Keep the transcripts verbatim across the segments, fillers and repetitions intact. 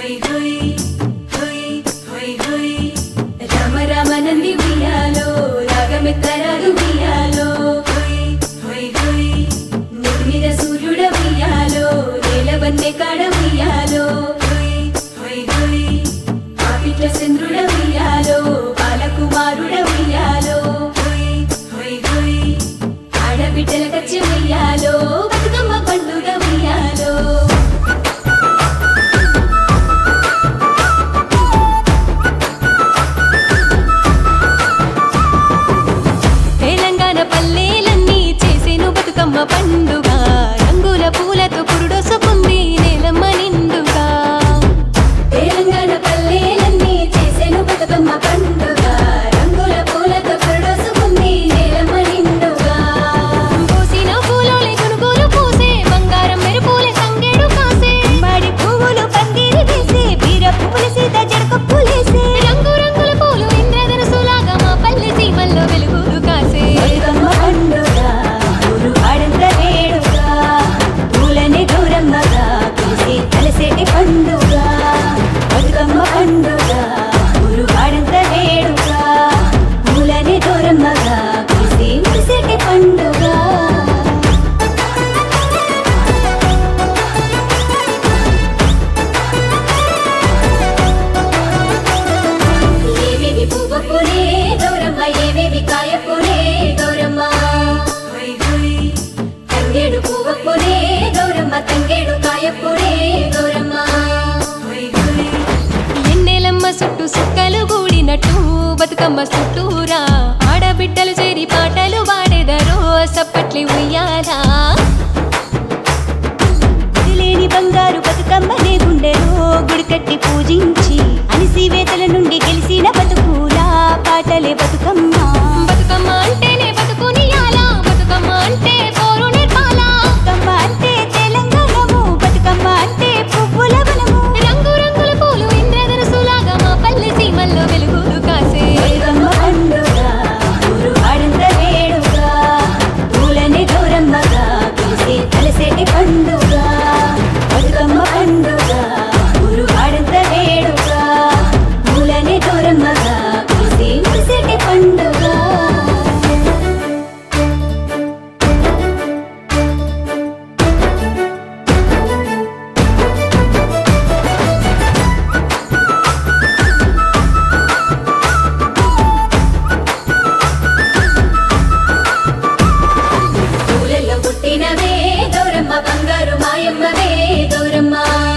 రామ రామ నంది ఉయ్యాలో రాగమెత్తరాదు ఉయ్యాలో నెత్తి మీద సూర్యుడ ఉయ్యాలో నేలవన్నె కాడ ఉయ్యాలో ఆపిట్ల చంద్రుడ ఉయ్యాలో బాలకుమారుడ ఉయ్యాలో ఆడబిడ్డల కచ్చి ఉయ్యాలో బతుకమ్మ పండుగ ఉయ్యాలో పండుగ రంగుల పూలతో పురుడొసుకుంది నేలమ్మ నిండుగా తెలంగాణ పల్లెలన్నీ చేసెను బతుకమ్మ పండుగ రంగుల పూలతో పురుడొసుకుంది నేలమ్మ నిండుగా పూసిన పూలోలే గునుగులు పూసే బంగారం మెరుపులే సంగేడు కాసే మాడి పువ్వులు పందిరి వేసే వీర పువ్వులు సీత జడక పూలేసే రంగు రంగుల పూలు ఇంద్రధనుసులాగా మా పల్లె సీమల్లో వెలుగులు కాసే బతుకమ్మ పండుగ పండుగ బతుకమ్మ పండుగ ఊరు వాడంత వేడుగా పూలని దూరమ్మగా కురిసి మురిసేటి పండుగ ఏవేవి పువ్వునే గౌరమ్మ ఏవేవి కాయపునే గౌరమ్మ తంగేడు పువ్వునే గౌరమ్మ తంగేడు కాయపునే గౌరమ్మ చుట్టూ సుక్కలు గూడినట్టు బతుకమ్మ చుట్టూరా ఆడబిడ్డలు చేరి పాటలు వాడేదరో సప్పట్లి ఉయ్యాలా లేని బంగారు బతుకమ్మనే గుండెలో గుడికట్టి పూజించి అనిసివేతల నుండి గెలిసిన బతుకులా పాటలే బతుకమ్మ బతుకమ్మ అంటేనే బతుకునియాలా బతుకమ్మ అంటే పోరు నేర్పాలా బతుకమ్మ అంటే తెలంగాణము బతుకమ్మ అంటే పువ్వుల వనము రంగు రంగుల పూలు ఇంద్రధనుసులాగా మా పల్లె సీమల్లో వెలుగులు కాసే బతుకమ్మ పండుగ ఊరు వాడంత వేడుగా పూలని గౌరమ్మగా కురిసి కలిసేటి పండుగ బతుకమ్మ పండుగ ఊరు వాడంత వేడుగా పూలని గౌరమ్మగా కురిసి మురిసేటి పండుగ పుట్టినవే గౌరమ్మ బంగారు మాయమ్మవే గౌరమ్మ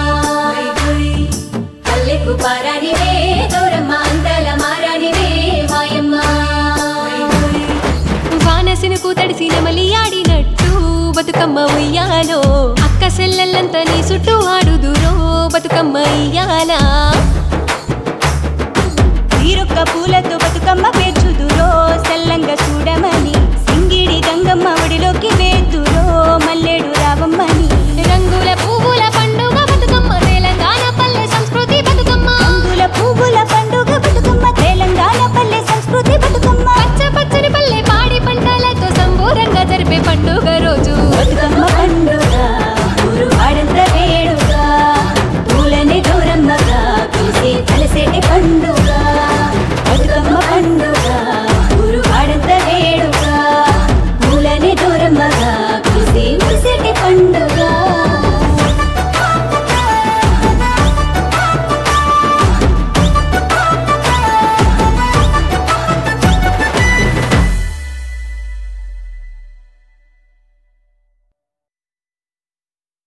పల్లెకు పారానివే గౌరమ్మ అందాల మారానివే మాయమ్మ వానసినకు తడిసిన మలి ఆడినట్టు బతుకమ్మ ఉయ్యాలో అక్క సెల్లెల్లంతా నీ చుట్టూ ఆడుదురో బతుకమ్మ ఇయ్యాలా వీరొక్క పూలతో బతుకమ్మ పేర్చుదురో సల్లంగా చూడమని సింగిడి గంగమ్మ ఒడిలో